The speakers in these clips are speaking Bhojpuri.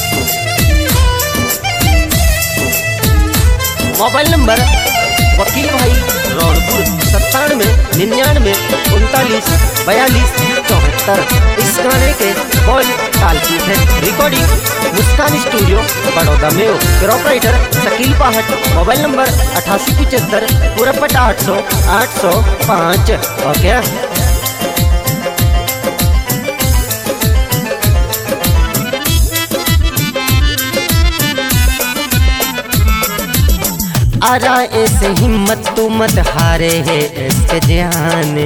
मोबाइल नंबर वकील भाई रौनपुर 97 99 39 42 74। इस गाने के बोल तालकीत है। रिकॉर्डिंग मुस्कान स्टूडियो बड़ौदा में। प्रोपराइटर शकील पाहट। मोबाइल नंबर 8875 पूरा 800 805। ओके। आरा ऐसे हिम्मत तू मत हारे है इसके जाने।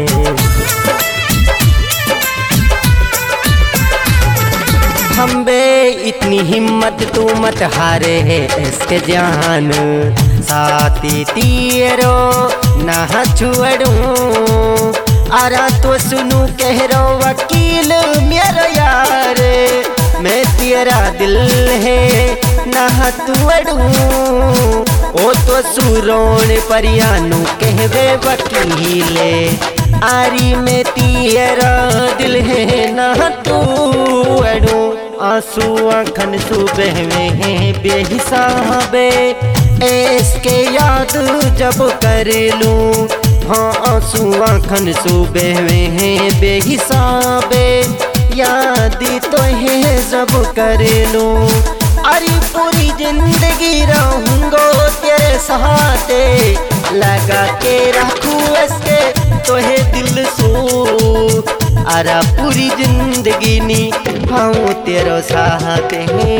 हम बे इतनी हिम्मत तू मत हारे है इसके जान। साथी तेरो ना छुड़ूं। आरा तो सुनू कह रो वकील मेरा यार। मैं तेरा दिल है ना तोड़ूं। ओ तो सुरोण परियानु कहवे वकीले। आरी में तेरा दिल है ना तोड़ूं। आंसू आँखन सुबह में है बेहिसाबे। इसके याद जब कर लूं। हाँ आंसू आँखन सुबह में है बेहिसाबे। याद तो है जब कर लूं। अरे पूरी जिंदगी रहूंगो तेरे साथे। लगा के रखूं इसके तो है दिल सो। अरे पूरी जिंदगी नी भाऊं तेरो साथ है।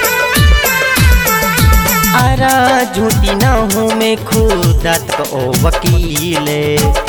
अरे झूठी ना हूँ मैं खुदा तक ओ वकीले।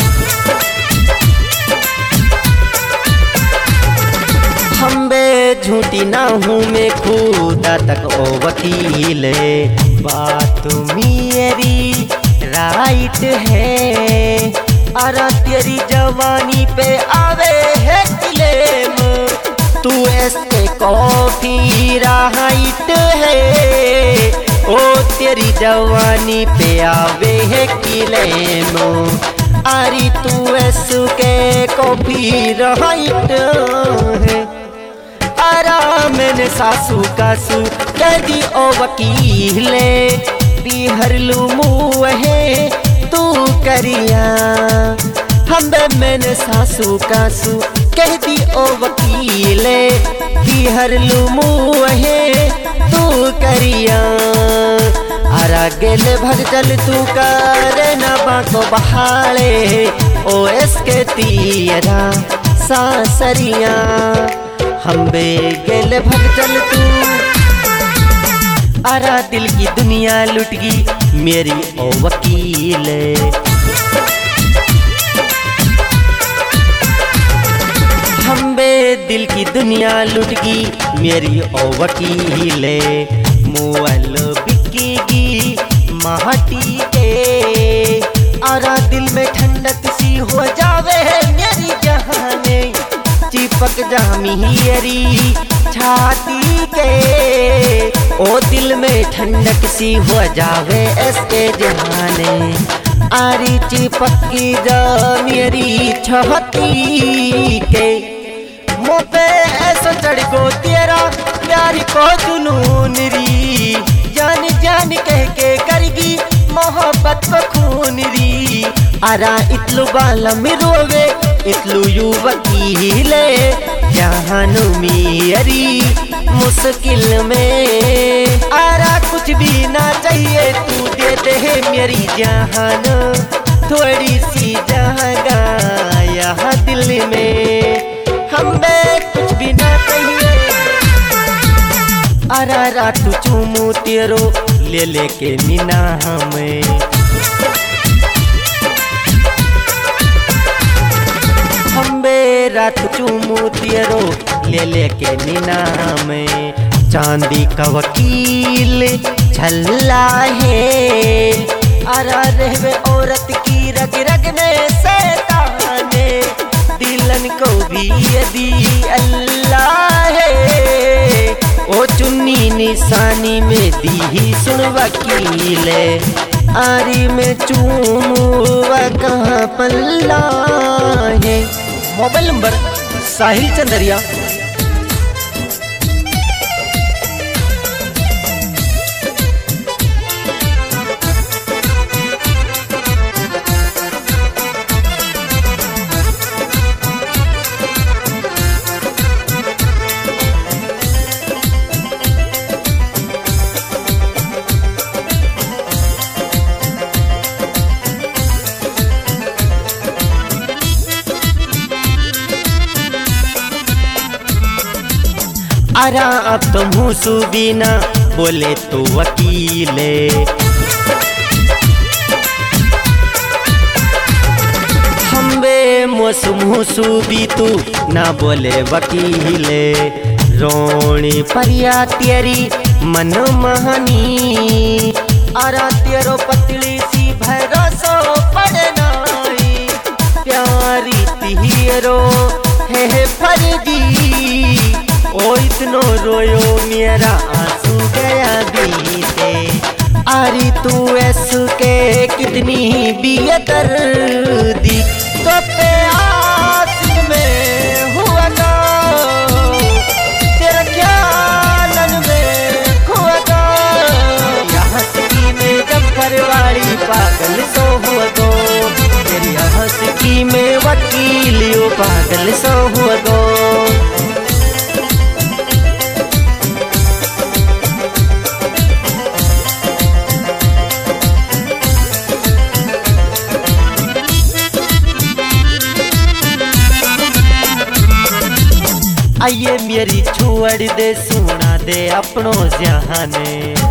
हम बे झूठी ना हूँ मैं खुदा तक ओ वकीले। बात मेरी राइट है। अरे तेरी जवानी पे आवे है क्लेम। तू इसके कॉफी राइट है। ओ तेरी जवानी पे आवे है क्लेम। अरे तू इसके कॉफी राइट है। आरा मैंने सासू कासू कह दी ओ वकीले। बिहर लू मुँह है तू करिया। हम मैंने सासू कासू कह दी ओ वकीले। बिहर लू मुँह है तू करिया। आरा गेले भग चल तू करे ना बाको बहाड़े। ओ इसके तीरा सासरिया। हम बे गेले भग चल तू। आरा दिल की दुनिया लुट गई मेरी ओ वकीले। हम बे दिल की दुनिया लुट गई मेरी ओ वकीले। मोबाइल बिकेगी माटी के। आरा दिल में ठंडक सी हो जावे मेरी जहाने। चिपक जामी हियरी छाती के। ओ दिल में ठंडक सी हो जावे इसके जहाने। आरी चिपक की जामी छाती के। मोपे ऐसा चढ़ को तेरा प्यारी को जुनून री। जान जान कह के करगी मोहब्बत को खून री। आरा इतलू बाला में रोवे इतलू यू वकीले। जहानु मेरी मुश्किल में। आरा कुछ भी ना चाहिए तू दे दे मेरी जान। थोड़ी सी जगह यहाँ दिल में। हमें कुछ भी ना चाहिए। आरा रातू चूमू तेरो ले लेके मीना हमें। रात चूमू तेरो ले लेके नीना में। चांदी का वकील छल्ला है। आरा रहवे औरत की रग रग में सैताने। दिलन को भी यदि अल्लाह है। ओ चुन्नी निशानी में दी ही सुन वकीले। आरी में चूमुआ कहाँ पल्ला है। मोबाइल नंबर साहिल चंदरिया अरा अब तो मूसू बिना बोले तो वकीले, हम्बे मूसू भी तू ना बोले वकीले। रोणी परिया तेरी मन महनी, अरा तेरो पतली सी भरोसो पड़नाई। प्यारी तिहिरो है फर्जी, ओ इतनो रोयो मेरा आंसू गया बीते। आरी तू ऐसु के कितनी बेदर्दी, तो प्यास में हुआ गा तेरा ख्यालन में हुआ गा। यहाँ की में जब घरवाली पागल सो हुआ गो, तेरी यहाँ की में वकीलियों पागल सो हुआ गो। आइए मेरी छोड़ दे सुना दे अपनों जहाने,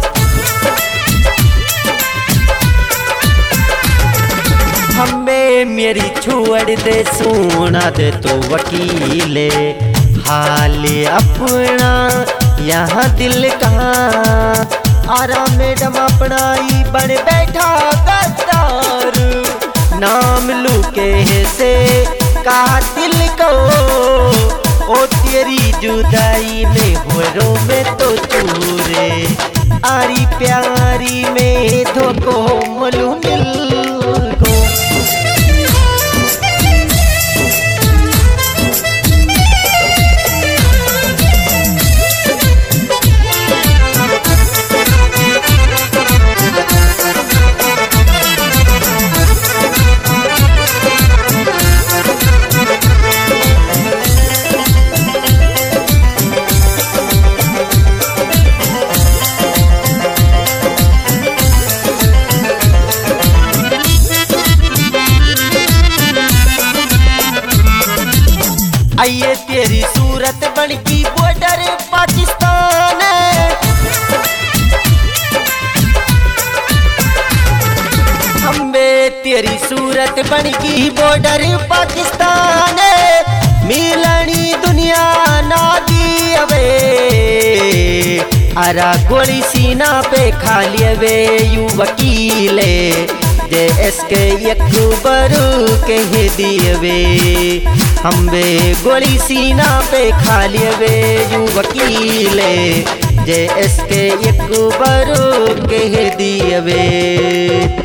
हमें मेरी छोड़ दे सुना दे तो वकीले। हाल अपना यहाँ दिल का, आरा मैडम अपना ही बन बैठा गद्दार। नाम लू के से कातिल को, ओ तेरी जुदाई में होरो में तो चूरे। आरी प्यारी में धोखो मोलू मिल गो। आइए तेरी सूरत बनकी बॉर्डर पाकिस्तान, हम्बे तेरी सूरत बनकी बॉर्डर पाकिस्तान। मिलनी दुनिया ना दी अवे, अरा गोली सीना पे खा लिए यू वकीले। जे इसके अकबर कह दिए हम्बे गोली सीना पे खा लिए यू वकीले। जे इसके अकबर कह दिए।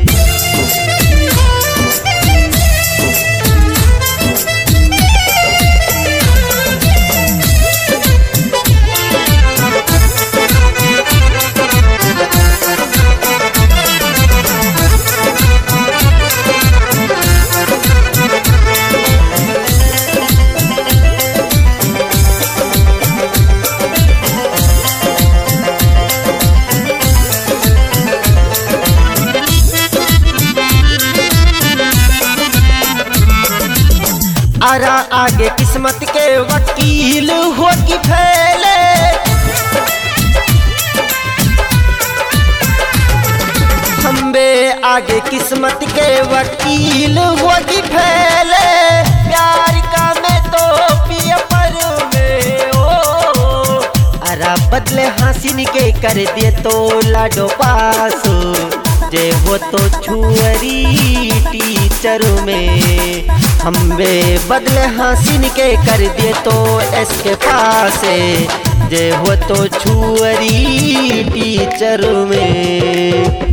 आरा आगे किस्मत के वकील हो कि फैले, हम्बे आगे किस्मत के वकील हो कि फैले। प्यार का मैं तो पिया पर में ओ, अरा बदले हासिन के कर दे तो लाडो पास। जे हो तो छुअरी टीचर में, हम्बे बदले हासिन के कर दिए तो इसके पास। जे हो तो छुअरी टीचर में।